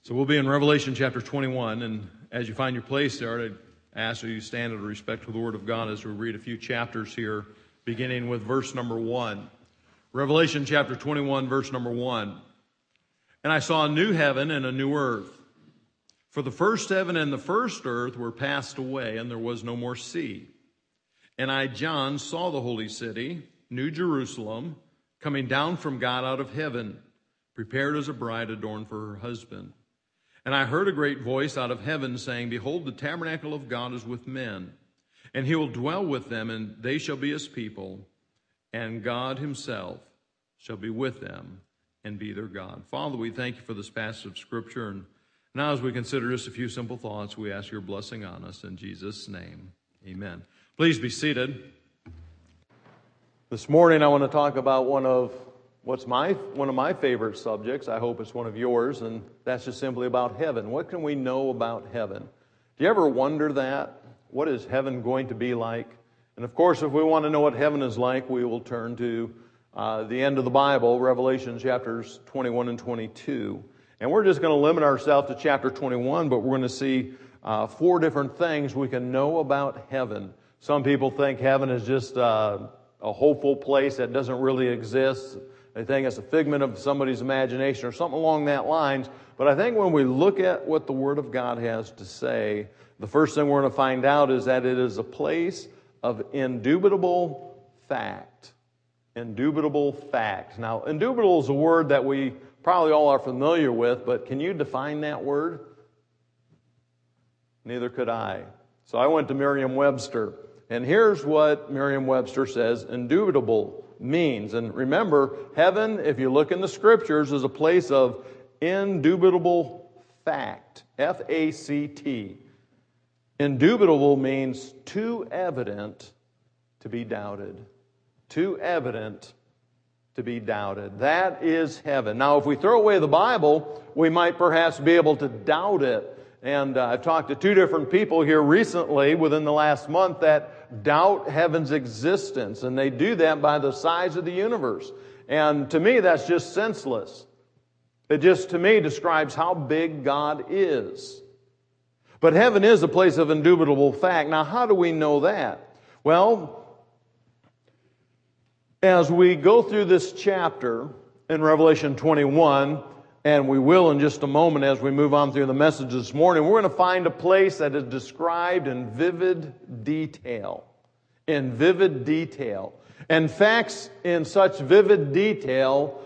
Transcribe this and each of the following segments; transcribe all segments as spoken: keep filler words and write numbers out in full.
So we'll be in Revelation chapter twenty-one, and as you find your place there, I'd ask that you stand in respect to the Word of God as we read a few chapters here, beginning with verse number one. Revelation chapter twenty-one, verse number one. And I saw a new heaven and a new earth. For the first heaven and the first earth were passed away, and there was no more sea. And I, John, saw the holy city, New Jerusalem, coming down from God out of heaven, prepared as a bride adorned for her husband. And I heard a great voice out of heaven saying, Behold, the tabernacle of God is with men, and he will dwell with them, and they shall be his people, and God himself shall be with them and be their God. Father, we thank you for this passage of Scripture, and now as we consider just a few simple thoughts, we ask your blessing on us in Jesus' name. Amen. Please be seated. This morning I want to talk about one of what's my one of my favorite subjects. I hope it's one of yours, and that's just simply about heaven. What can we know about heaven? Do you ever wonder that? What is heaven going to be like? And of course, if we want to know what heaven is like, we will turn to uh, the end of the Bible, Revelation chapters twenty-one and twenty-two. And we're just going to limit ourselves to chapter twenty-one, but we're going to see uh, four different things we can know about heaven. Some people think heaven is just uh, a hopeful place that doesn't really exist. They think it's a figment of somebody's imagination or something along that lines. But I think when we look at what the Word of God has to say, the first thing we're going to find out is that it is a place of indubitable fact. Indubitable fact. Now, indubitable is a word that we probably all are familiar with, but can you define that word? Neither could I. So I went to Merriam-Webster, and here's what Merriam-Webster says indubitable means. And remember, heaven, if you look in the Scriptures, is a place of indubitable fact. F A C T. Indubitable means too evident to be doubted. Too evident to be doubted. That is heaven. Now, if we throw away the Bible, we might perhaps be able to doubt it. And uh, I've talked to two different people here recently within the last month that doubt heaven's existence. And they do that by the size of the universe. And to me, that's just senseless. It just, to me, describes how big God is. But heaven is a place of indubitable fact. Now, how do we know that? Well, as we go through this chapter in Revelation twenty-one, and we will in just a moment as we move on through the message this morning, we're going to find a place that is described in vivid detail. In vivid detail. And facts in such vivid detail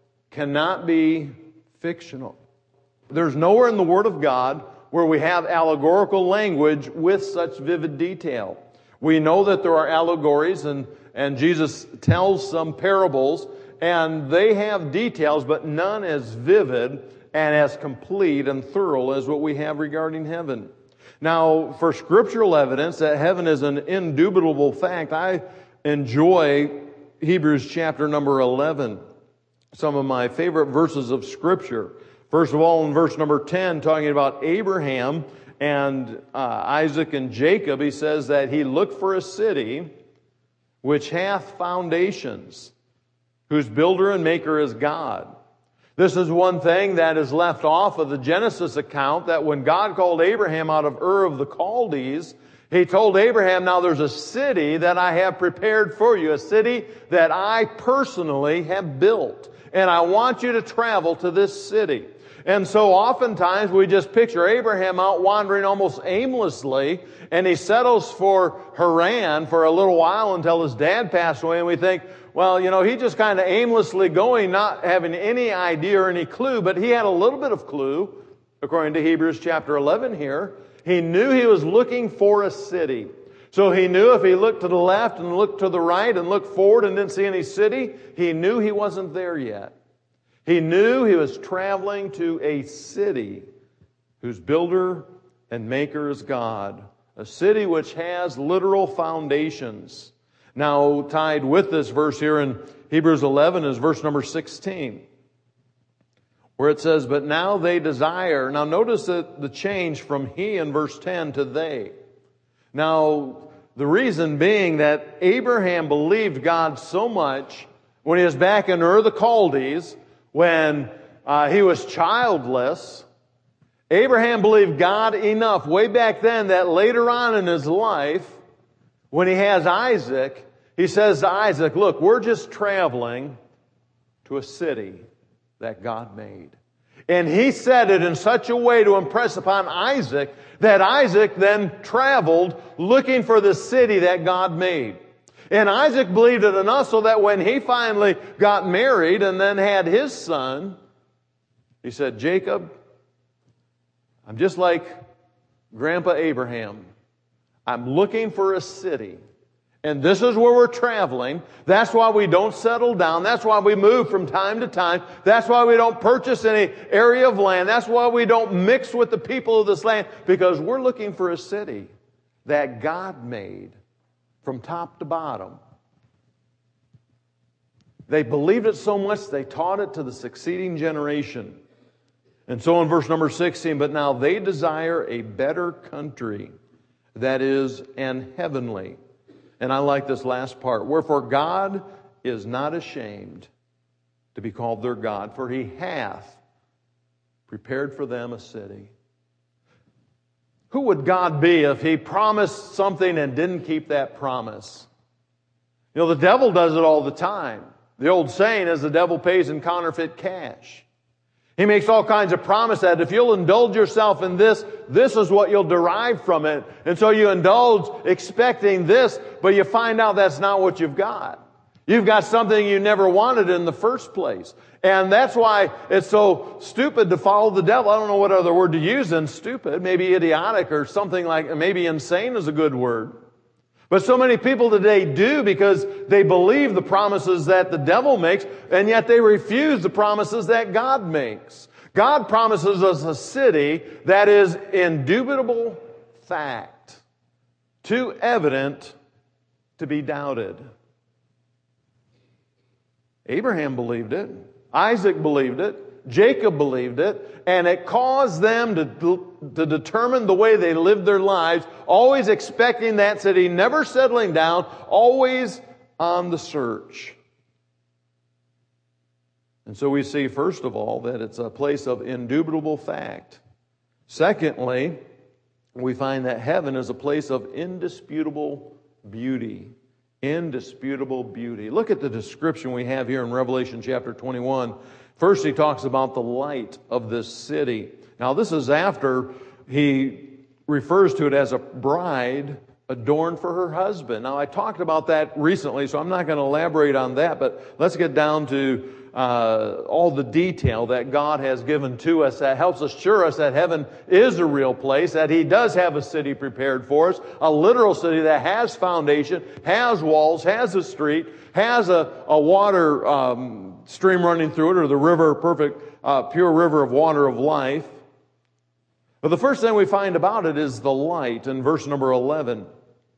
cannot be fictional. There's nowhere in the Word of God where we have allegorical language with such vivid detail. We know that there are allegories, and, and Jesus tells some parables, and they have details, but none as vivid and as complete and thorough as what we have regarding heaven. Now, for scriptural evidence that heaven is an indubitable fact, I enjoy Hebrews chapter number eleven, some of my favorite verses of Scripture. First of all, in verse number ten, talking about Abraham and uh, Isaac and Jacob, he says that he looked for a city which hath foundations, whose builder and maker is God. This is one thing that is left off of the Genesis account, that when God called Abraham out of Ur of the Chaldees, he told Abraham, now there's a city that I have prepared for you, a city that I personally have built, and I want you to travel to this city. And so oftentimes we just picture Abraham out wandering almost aimlessly, and he settles for Haran for a little while until his dad passed away, and we think, well, you know, he just kind of aimlessly going, not having any idea or any clue, but he had a little bit of clue, according to Hebrews chapter eleven here. He knew he was looking for a city. So he knew if he looked to the left and looked to the right and looked forward and didn't see any city, he knew he wasn't there yet. He knew he was traveling to a city whose builder and maker is God. A city which has literal foundations. Now, tied with this verse here in Hebrews eleven is verse number sixteen, where it says, but now they desire. Now, notice that the change from he in verse ten to they. Now, the reason being that Abraham believed God so much when he was back in Ur the Chaldees, when uh, he was childless, Abraham believed God enough way back then that later on in his life, when he has Isaac, he says to Isaac, look, we're just traveling to a city that God made. And he said it in such a way to impress upon Isaac that Isaac then traveled looking for the city that God made. And Isaac believed it enough so that when he finally got married and then had his son, he said, Jacob, I'm just like Grandpa Abraham. I'm looking for a city. And this is where we're traveling. That's why we don't settle down. That's why we move from time to time. That's why we don't purchase any area of land. That's why we don't mix with the people of this land. Because we're looking for a city that God made from top to bottom. They believed it so much they taught it to the succeeding generation. And so in verse number sixteen, but now they desire a better country, that is, an heavenly. And I like this last part. Wherefore God is not ashamed to be called their God, for He hath prepared for them a city. Who would God be if He promised something and didn't keep that promise? You know, the devil does it all the time. The old saying is the devil pays in counterfeit cash. He makes all kinds of promises that if you'll indulge yourself in this, this is what you'll derive from it. And so you indulge expecting this, but you find out that's not what you've got. You've got something you never wanted in the first place. And that's why it's so stupid to follow the devil. I don't know what other word to use than stupid. Maybe idiotic or something like, maybe insane is a good word. But so many people today do because they believe the promises that the devil makes, and yet they refuse the promises that God makes. God promises us a city that is indubitable fact, too evident to be doubted. Abraham believed it. Isaac believed it. Jacob believed it, and it caused them to, to determine the way they lived their lives, always expecting that city, never settling down, always on the search. And so we see, first of all, that it's a place of indubitable fact. Secondly, we find that heaven is a place of indisputable beauty. Indisputable beauty. Look at the description we have here in Revelation chapter twenty-one. First, he talks about the light of this city. Now, this is after he refers to it as a bride adorned for her husband. Now, I talked about that recently, so I'm not going to elaborate on that, but let's get down to uh, all the detail that God has given to us that helps assure us that heaven is a real place, that He does have a city prepared for us, a literal city that has foundation, has walls, has a street, has a, a water um, stream running through it, or the river, perfect, uh, pure river of water of life. But the first thing we find about it is the light in verse number eleven.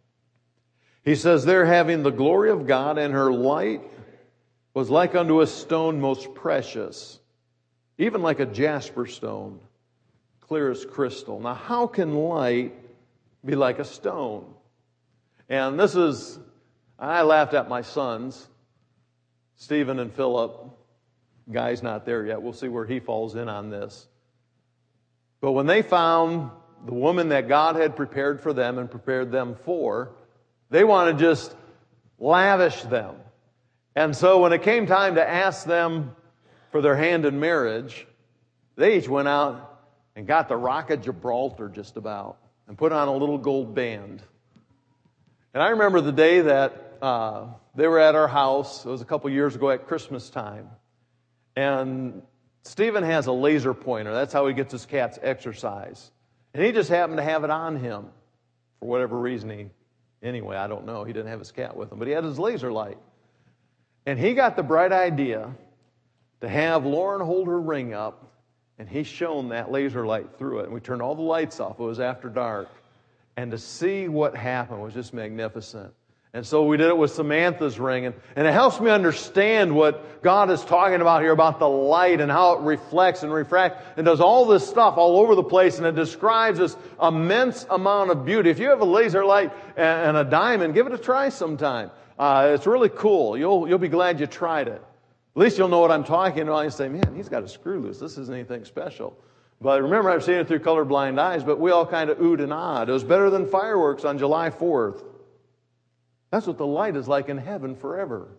He says, there having the glory of God, and her light was like unto a stone most precious, even like a jasper stone, clear as crystal. Now, how can light be like a stone? And this is, I laughed at my sons, Stephen and Philip. Guy's not there yet. We'll see where he falls in on this. But when they found the woman that God had prepared for them and prepared them for, they wanted to just lavish them. And so when it came time to ask them for their hand in marriage, they each went out and got the Rock of Gibraltar just about and put on a little gold band. And I remember the day that uh, they were at our house. It was a couple years ago at Christmas time. And Stephen has a laser pointer. That's how he gets his cats exercise. And he just happened to have it on him for whatever reason. He, anyway, I don't know. He didn't have his cat with him, but he had his laser light. And he got the bright idea to have Lauren hold her ring up, and he shone that laser light through it. And we turned all the lights off. It was after dark. And to see what happened was just magnificent. And so we did it with Samantha's ring. And, and it helps me understand what God is talking about here about the light and how it reflects and refracts and does all this stuff all over the place. And it describes this immense amount of beauty. If you have a laser light and, and a diamond, give it a try sometime. Uh, it's really cool. You'll, you'll be glad you tried it. At least you'll know what I'm talking about. You say, man, he's got a screw loose. This isn't anything special. But remember, I've seen it through colorblind eyes, but we all kind of oohed and ahed. It was better than fireworks on July fourth. That's what the light is like in heaven forever.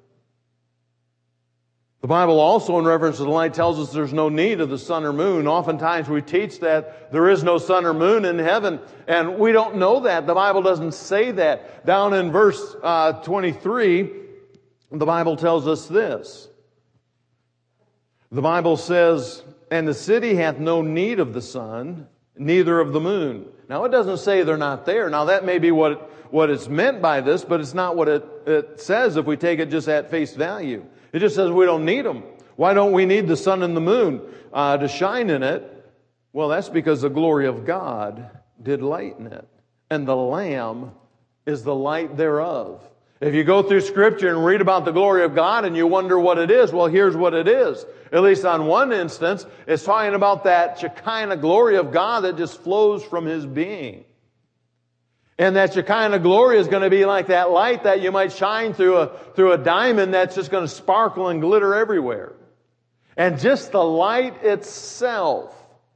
The Bible also, in reference to the light, tells us there's no need of the sun or moon. Oftentimes we teach that there is no sun or moon in heaven, and we don't know that. The Bible doesn't say that. Down in verse uh, twenty-three, the Bible tells us this. The Bible says, "And the city hath no need of the sun, neither of the moon." Now, it doesn't say they're not there. Now, that may be what, what is meant by this, but it's not what it, it says if we take it just at face value. It just says we don't need them. Why don't we need the sun and the moon uh, to shine in it? Well, that's because the glory of God did lighten it. And the Lamb is the light thereof. If you go through Scripture and read about the glory of God and you wonder what it is, well, here's what it is. At least on one instance, it's talking about that Shekinah glory of God that just flows from His being. And that Shekinah glory is going to be like that light that you might shine through a, through a diamond that's just going to sparkle and glitter everywhere. And just the light itself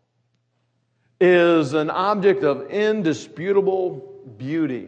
is an object of indisputable beauty.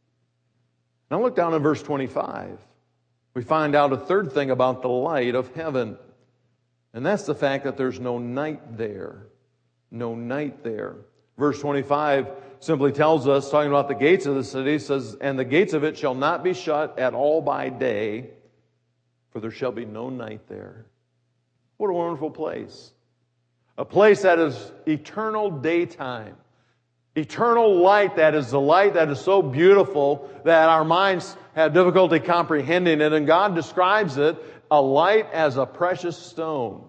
Now look down in verse twenty-five. We find out a third thing about the light of heaven. And that's the fact that there's no night there. No night there. Verse twenty-five simply tells us, talking about the gates of the city, says, "And the gates of it shall not be shut at all by day, for there shall be no night there." What a wonderful place. A place that is eternal daytime. Eternal light that is the light that is so beautiful that our minds have difficulty comprehending it. And God describes it, a light as a precious stone.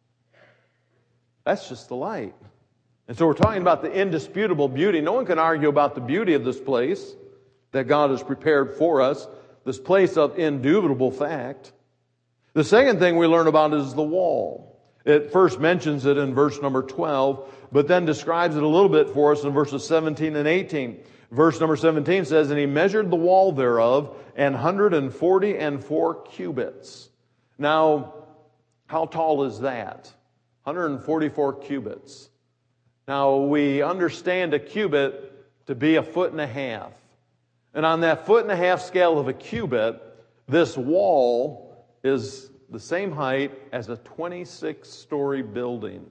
That's just the light. And so we're talking about the indisputable beauty. No one can argue about the beauty of this place that God has prepared for us, this place of indubitable fact. The second thing we learn about is the wall. It first mentions it in verse number twelve, but then describes it a little bit for us in verses seventeen and eighteen. Verse number seventeen says, "And he measured the wall thereof an hundred and forty and four cubits." Now, how tall is that? one hundred forty-four cubits. Now, we understand a cubit to be a foot and a half. And on that foot and a half scale of a cubit, this wall is the same height as a twenty-six story building.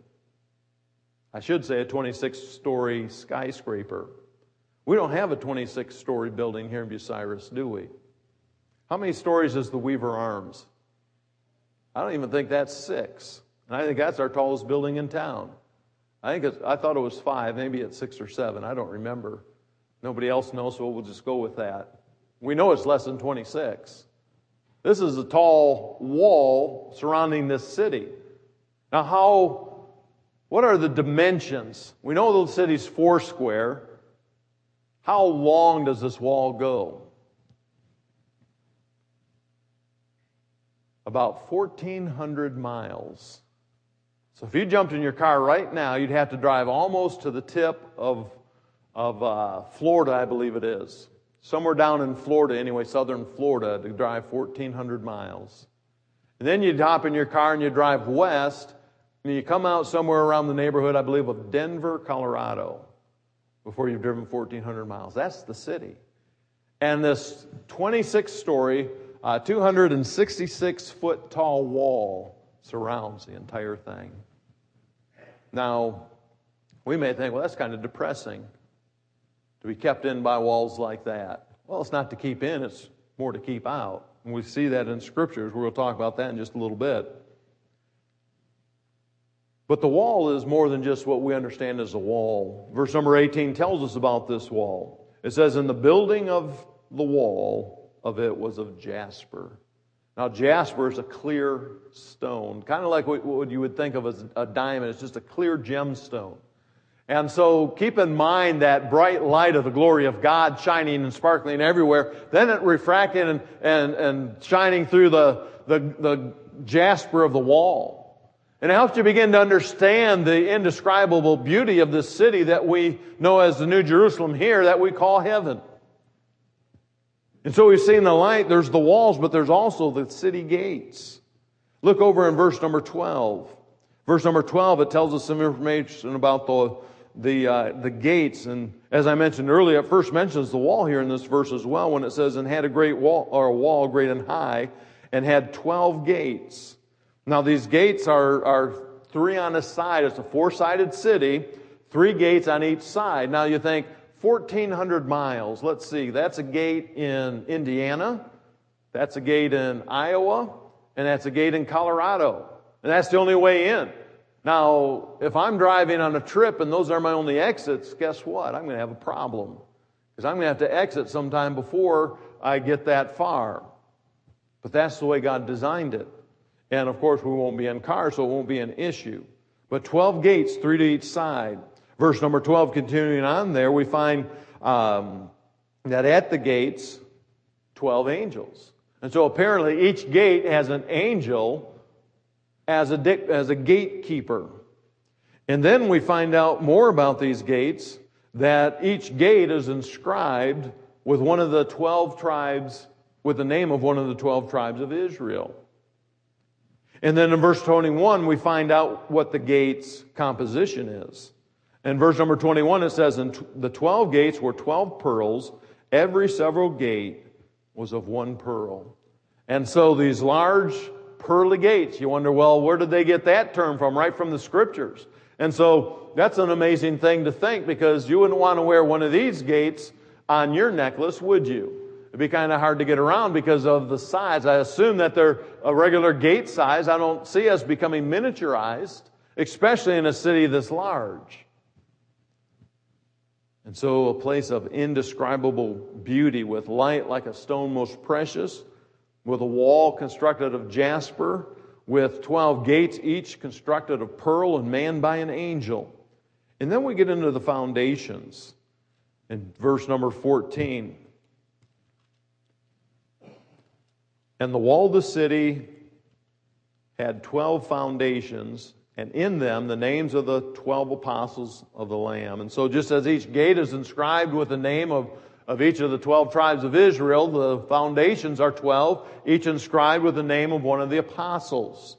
I should say a twenty-six story skyscraper. We don't have a twenty-six story building here in Bucyrus, do we? How many stories is the Weaver Arms? I don't even think that's six. And I think that's our tallest building in town. I think it's, I thought it was five, maybe it's six or seven. I don't remember. Nobody else knows, so we'll just go with that. We know it's less than twenty-six. This is a tall wall surrounding this city. Now, how? What are the dimensions? We know the city's four square. How long does this wall go? About fourteen hundred miles. So if you jumped in your car right now, you'd have to drive almost to the tip of, of uh, Florida, I believe it is. Somewhere down in Florida, anyway, southern Florida, to drive fourteen hundred miles. And then you'd hop in your car and you drive west, and you come out somewhere around the neighborhood, I believe, of Denver, Colorado, before you've driven fourteen hundred miles. That's the city. And this twenty-six story, uh, two hundred sixty-six foot tall wall surrounds the entire thing. Now, we may think, well, that's kind of depressing to be kept in by walls like that. Well, it's not to keep in, it's more to keep out. And we see that in Scriptures. We'll talk about that in just a little bit. But the wall is more than just what we understand as a wall. Verse number eighteen tells us about this wall. It says, "And the building of the wall of it was of jasper." Now, jasper is a clear stone, kind of like what you would think of as a diamond. It's just a clear gemstone. And so keep in mind that bright light of the glory of God shining and sparkling everywhere. Then it refracting and, and, and shining through the, the, the jasper of the wall. And it helps you begin to understand the indescribable beauty of this city that we know as the New Jerusalem here, that we call heaven. And so we've seen the light, there's the walls, but there's also the city gates. Look over in verse number twelve. Verse number twelve, it tells us some information about the the uh, the gates. And as I mentioned earlier, it first mentions the wall here in this verse as well, when it says, and had a great wall, or a wall great and high, and had twelve gates. Now these gates are, are three on a side. It's a four-sided city, three gates on each side. Now you think, fourteen hundred miles. Let's see, that's a gate in Indiana, that's a gate in Iowa, and that's a gate in Colorado. And that's the only way in. Now, if I'm driving on a trip and those are my only exits, guess what? I'm going to have a problem. Because I'm going to have to exit sometime before I get that far. But that's the way God designed it. And of course, we won't be in cars, so it won't be an issue. But twelve gates, three to each side. Verse number twelve, continuing on there, we find um, that at the gates, twelve angels. And so apparently each gate has an angel as a, as a gatekeeper. And then we find out more about these gates, that each gate is inscribed with one of the twelve tribes, with the name of one of the twelve tribes of Israel. And then in verse twenty-one, we find out what the gate's composition is. In verse number twenty-one, it says, and the twelve gates were twelve pearls. Every several gate was of one pearl. And so these large pearly gates, you wonder, well, where did they get that term from? Right from the Scriptures. And so that's an amazing thing to think, because you wouldn't want to wear one of these gates on your necklace, would you? It'd be kind of hard to get around because of the size. I assume that they're a regular gate size. I don't see us becoming miniaturized, especially in a city this large. And so a place of indescribable beauty, with light like a stone most precious, with a wall constructed of jasper, with twelve gates, each constructed of pearl and manned by an angel. And then we get into the foundations in verse number fourteen. And the wall of the city had twelve foundations, and in them the names of the twelve apostles of the Lamb. And so just as each gate is inscribed with the name of, of each of the twelve tribes of Israel, the foundations are twelve, each inscribed with the name of one of the apostles.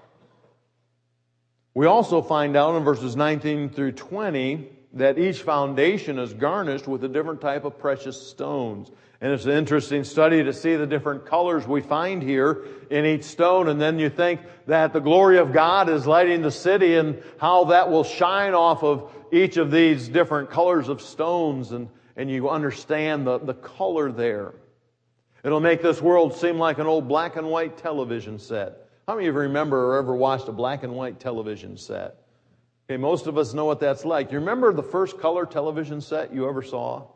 We also find out in verses nineteen through twenty that each foundation is garnished with a different type of precious stones. And it's an interesting study to see the different colors we find here in each stone. And then you think that the glory of God is lighting the city, and how that will shine off of each of these different colors of stones. And, and you understand the, the color there. It'll make this world seem like an old black and white television set. How many of you remember or ever watched a black and white television set? Okay, most of us know what that's like. You remember the first color television set you ever saw?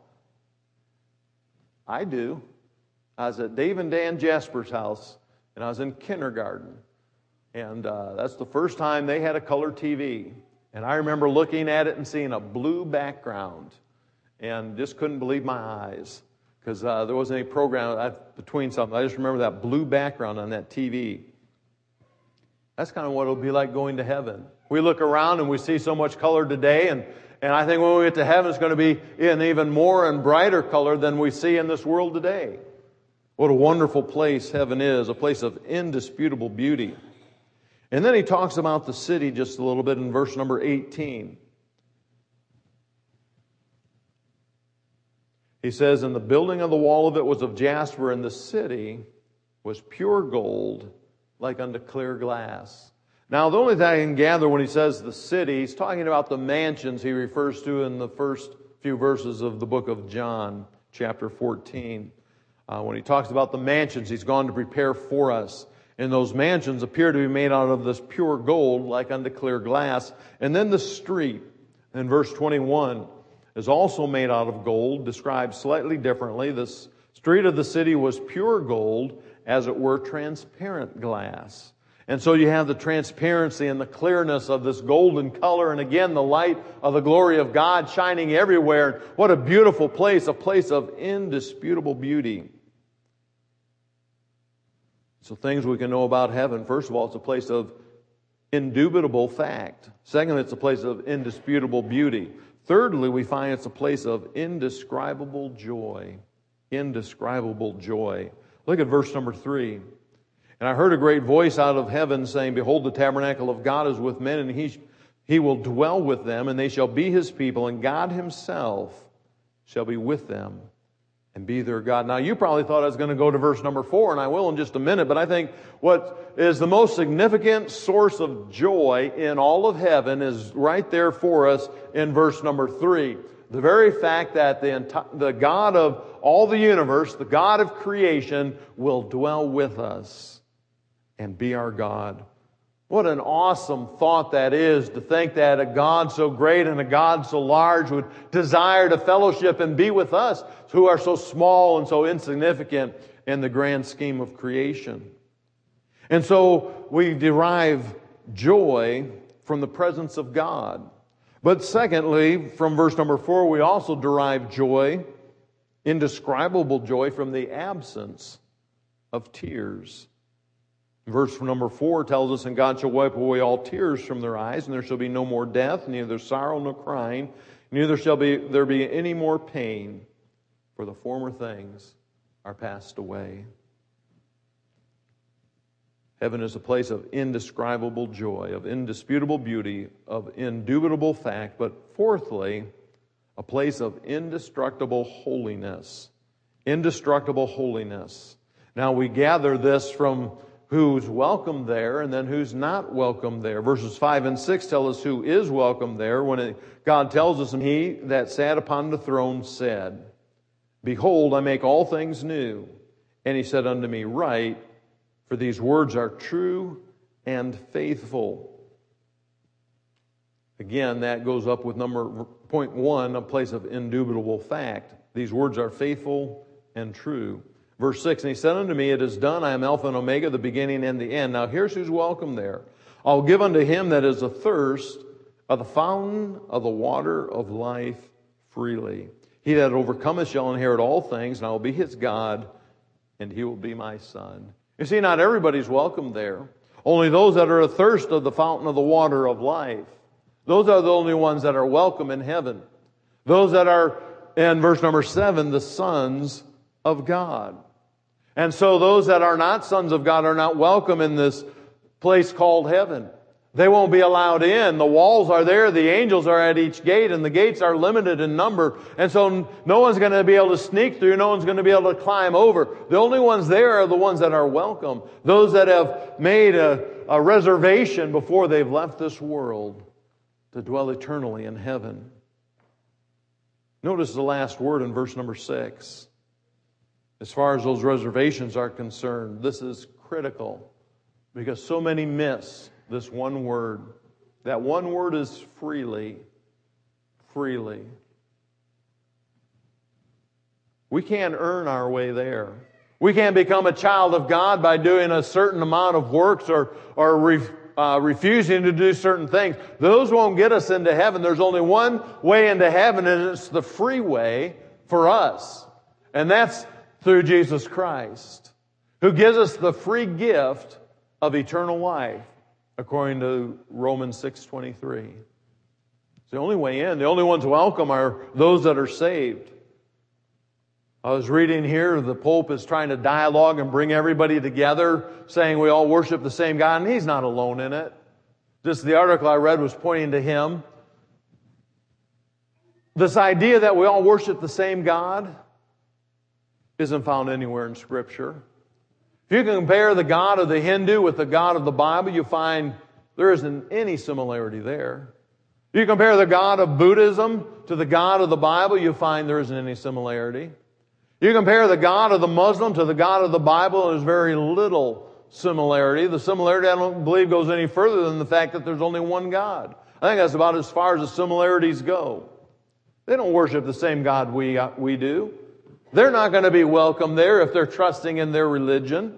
I do. I was at Dave and Dan Jasper's house, and I was in kindergarten. And uh, that's the first time they had a color T V. And I remember looking at it and seeing a blue background, and just couldn't believe my eyes, because uh, there wasn't any program between something. I just remember that blue background on that T V. That's kind of what it'll be like going to heaven. We look around and we see so much color today, and And I think when we get to heaven, it's going to be in even more and brighter color than we see in this world today. What a wonderful place heaven is, a place of indisputable beauty. And then he talks about the city just a little bit in verse number eighteen. He says, and the building of the wall of it was of jasper, and the city was pure gold, like unto clear glass. Now, the only thing I can gather when he says the city, he's talking about the mansions he refers to in the first few verses of the book of John, chapter fourteen. Uh, when he talks about the mansions he's gone to prepare for us. And those mansions appear to be made out of this pure gold, like unto clear glass. And then the street, in verse twenty-one, is also made out of gold, described slightly differently. The street of the city was pure gold, as it were transparent glass. And so you have the transparency and the clearness of this golden color, and again, the light of the glory of God shining everywhere. What a beautiful place, a place of indisputable beauty. So things we can know about heaven. First of all, it's a place of indubitable fact. Secondly, it's a place of indisputable beauty. Thirdly, we find it's a place of indescribable joy. Indescribable joy. Look at verse number three. And I heard a great voice out of heaven saying, Behold, the tabernacle of God is with men, and he, he will dwell with them, and they shall be His people, and God Himself shall be with them and be their God. Now, you probably thought I was going to go to verse number four, and I will in just a minute, but I think what is the most significant source of joy in all of heaven is right there for us in verse number three. The very fact that the, enti- the God of all the universe, the God of creation, will dwell with us and be our God. What an awesome thought that is, to think that a God so great and a God so large would desire to fellowship and be with us who are so small and so insignificant in the grand scheme of creation. And so we derive joy from the presence of God. But secondly, from verse number four, we also derive joy, indescribable joy, from the absence of tears. Verse number four tells us, And God shall wipe away all tears from their eyes, and there shall be no more death, neither sorrow nor crying, neither shall be there be any more pain, for the former things are passed away. Heaven is a place of indescribable joy, of indisputable beauty, of indubitable fact, but fourthly, a place of indestructible holiness. Indestructible holiness. Now we gather this from who's welcome there and then who's not welcome there. Verses five and six tell us who is welcome there when it, God tells us, And He that sat upon the throne said, Behold, I make all things new. And He said unto me, Write, for these words are true and faithful. Again, that goes up with number point one, a place of indubitable fact. These words are faithful and true. Verse six, And He said unto me, It is done, I am Alpha and Omega, the beginning and the end. Now here's who's welcome there. I'll give unto him that is athirst of the fountain of the water of life freely. He that overcometh shall inherit all things, and I will be his God, and he will be my son. You see, not everybody's welcome there. Only those that are athirst of the fountain of the water of life. Those are the only ones that are welcome in heaven. Those that are, in verse number seven, the sons of God. And so those that are not sons of God are not welcome in this place called heaven. They won't be allowed in. The walls are there. The angels are at each gate, and the gates are limited in number. And so no one's going to be able to sneak through. No one's going to be able to climb over. The only ones there are the ones that are welcome. Those that have made a, a reservation before they've left this world to dwell eternally in heaven. Notice the last word in verse number six. As far as those reservations are concerned, this is critical because so many miss this one word. That one word is freely. Freely. We can't earn our way there. We can't become a child of God by doing a certain amount of works or, or re, uh, refusing to do certain things. Those won't get us into heaven. There's only one way into heaven, and it's the free way for us. And that's through Jesus Christ, who gives us the free gift of eternal life, according to Romans six twenty-three. It's the only way in. The only ones welcome are those that are saved. I was reading here, the Pope is trying to dialogue and bring everybody together, saying we all worship the same God, and he's not alone in it. Just the article I read was pointing to him. This idea that we all worship the same God isn't found anywhere in Scripture. If you can compare the God of the Hindu with the God of the Bible, you find there isn't any similarity there. If you compare the God of Buddhism to the God of the Bible, you find there isn't any similarity. You compare the God of the Muslim to the God of the Bible, and there's very little similarity. The similarity, I don't believe, goes any further than the fact that there's only one God. I think that's about as far as the similarities go. They don't worship the same God we, uh, we do. They're not going to be welcome there if they're trusting in their religion.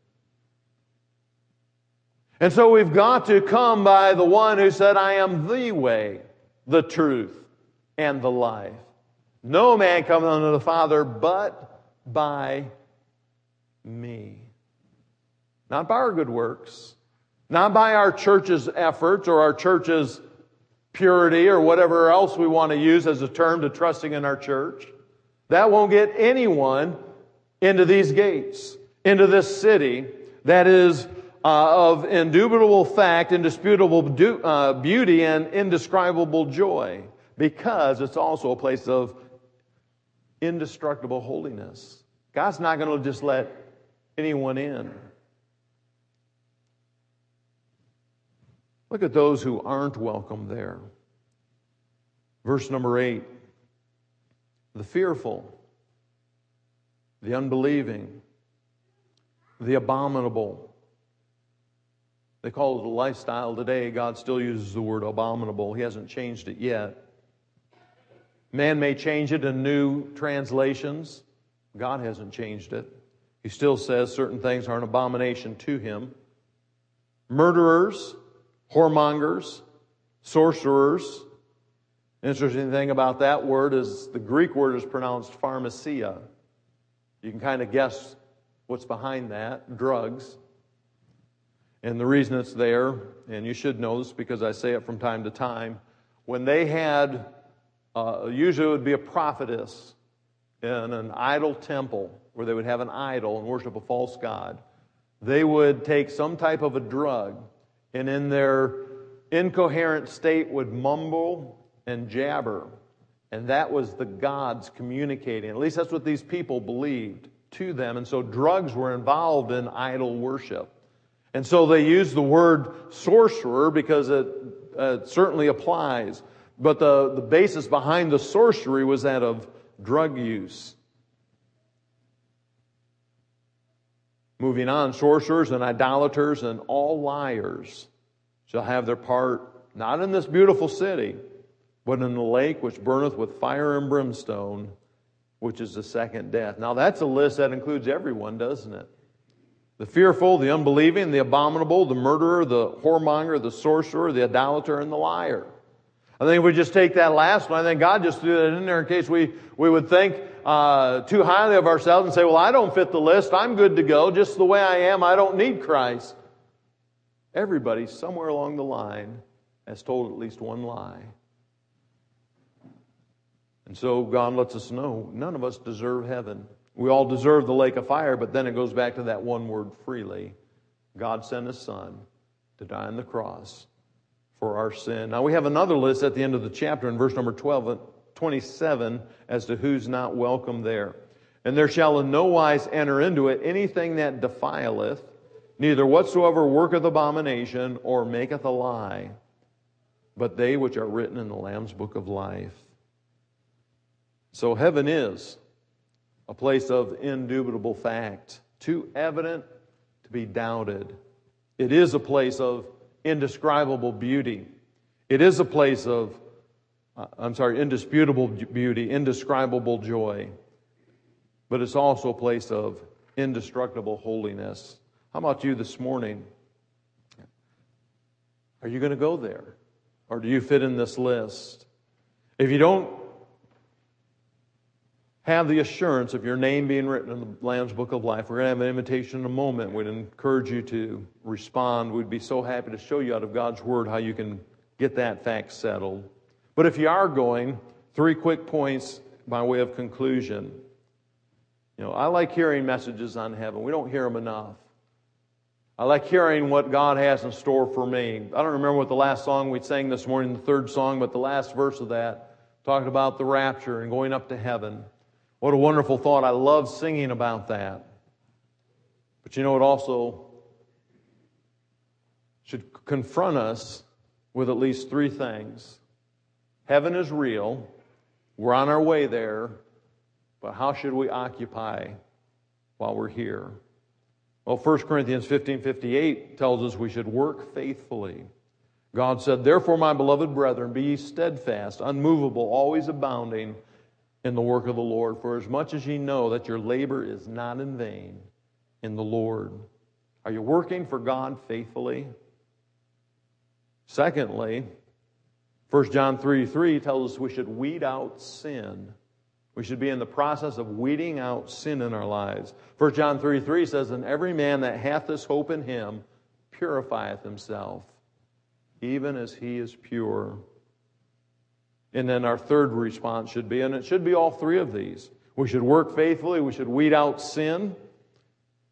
And so we've got to come by the one who said, I am the way, the truth, and the life. No man cometh unto the Father but by me. Not by our good works, not by our church's efforts or our church's purity or whatever else we want to use as a term to trusting in our church. That won't get anyone into these gates, into this city. that is uh, of indubitable fact, indisputable du- uh, beauty, and indescribable joy, because it's also a place of indestructible holiness. God's not going to just let anyone in. Look at those who aren't welcome there. Verse number eight. The fearful, the unbelieving, the abominable. They call it a lifestyle today. God still uses the word abominable. He hasn't changed it yet. Man may change it in new translations. God hasn't changed it. He still says certain things are an abomination to Him. Murderers, whoremongers, sorcerers. Interesting thing about that word is the Greek word is pronounced pharmacia. You can kind of guess what's behind that, drugs. And the reason it's there, and you should know this because I say it from time to time, when they had, uh, usually it would be a prophetess in an idol temple where they would have an idol and worship a false god, they would take some type of a drug and in their incoherent state would mumble and jabber. And that was the gods communicating. At least that's what these people believed to them. And so drugs were involved in idol worship. And so they used the word sorcerer because it uh, certainly applies. But the, the basis behind the sorcery was that of drug use. Moving on, sorcerers and idolaters and all liars shall have their part, not in this beautiful city, but in the lake which burneth with fire and brimstone, which is the second death. Now that's a list that includes everyone, doesn't it? The fearful, the unbelieving, the abominable, the murderer, the whoremonger, the sorcerer, the idolater, and the liar. I think if we just take that last one, I think God just threw that in there in case we, we would think uh, too highly of ourselves and say, well, I don't fit the list. I'm good to go. Just the way I am. I don't need Christ. Everybody somewhere along the line has told at least one lie. And so God lets us know none of us deserve heaven. We all deserve the lake of fire, but then it goes back to that one word, freely. God sent His Son to die on the cross for our sin. Now we have another list at the end of the chapter in verse number twelve, twenty-seven as to who's not welcome there. And there shall in no wise enter into it anything that defileth, neither whatsoever worketh abomination or maketh a lie, but they which are written in the Lamb's book of life. So heaven is a place of indubitable fact, too evident to be doubted. It is a place of indescribable beauty. It is a place of, uh, I'm sorry, indisputable beauty, indescribable joy. But it's also a place of indestructible holiness. How about you this morning? Are you going to go there? Or do you fit in this list? If you don't have the assurance of your name being written in the Lamb's Book of Life, we're going to have an invitation in a moment. We'd encourage you to respond. We'd be so happy to show you out of God's Word how you can get that fact settled. But if you are going, three quick points by way of conclusion. You know, I like hearing messages on heaven. We don't hear them enough. I like hearing what God has in store for me. I don't remember what the last song we sang this morning, the third song, but the last verse of that talked about the rapture and going up to heaven. What a wonderful thought. I love singing about that. But you know, it also should confront us with at least three things. Heaven is real. We're on our way there. But how should we occupy while we're here? Well, First Corinthians fifteen fifty-eight tells us we should work faithfully. God said, therefore, my beloved brethren, be ye steadfast, unmovable, always abounding in the work of the Lord, for as much as ye know that your labor is not in vain in the Lord. Are you working for God faithfully? Secondly, First John three three tells us we should weed out sin. We should be in the process of weeding out sin in our lives. First John three three says, and every man that hath this hope in Him purifieth himself, even as he is pure. And then our third response should be, and it should be all three of these. We should work faithfully. We should weed out sin.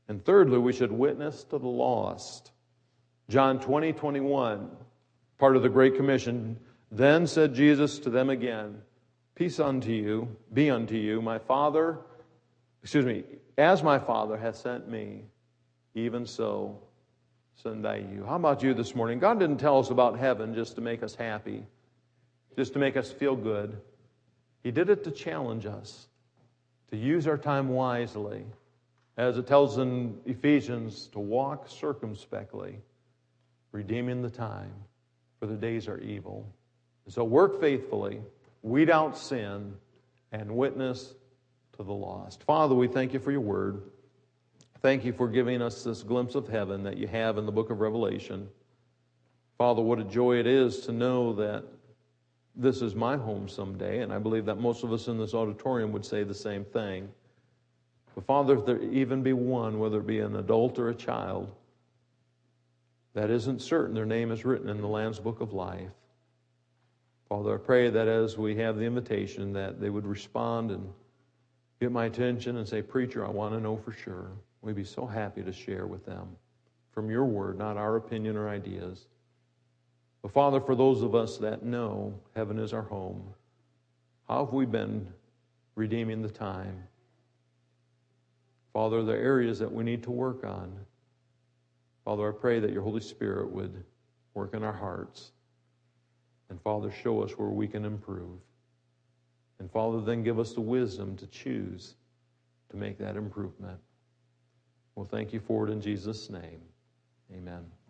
And thirdly, we should witness to the lost. John twenty, twenty-one, part of the Great Commission. Then said Jesus to them again, peace unto you, be unto you. My Father, excuse me, as my Father hath sent me, even so send I you. How about you this morning? God didn't tell us about heaven just to make us happy, just to make us feel good. He did it to challenge us, to use our time wisely. As it tells in Ephesians, to walk circumspectly, redeeming the time, for the days are evil. So work faithfully, weed out sin, and witness to the lost. Father, we thank you for your word. Thank you for giving us this glimpse of heaven that you have in the book of Revelation. Father, what a joy it is to know that this is my home someday, and I believe that most of us in this auditorium would say the same thing. But Father, if there even be one, whether it be an adult or a child, that isn't certain their name is written in the Lamb's Book of Life, Father, I pray that as we have the invitation, that they would respond and get my attention and say, preacher, I want to know for sure. We'd be so happy to share with them from your word, not our opinion or ideas. But Father, for those of us that know heaven is our home, how have we been redeeming the time? Father, the areas that we need to work on. Father, I pray that your Holy Spirit would work in our hearts. And Father, show us where we can improve. And Father, then give us the wisdom to choose to make that improvement. Well, thank you for it in Jesus' name. Amen.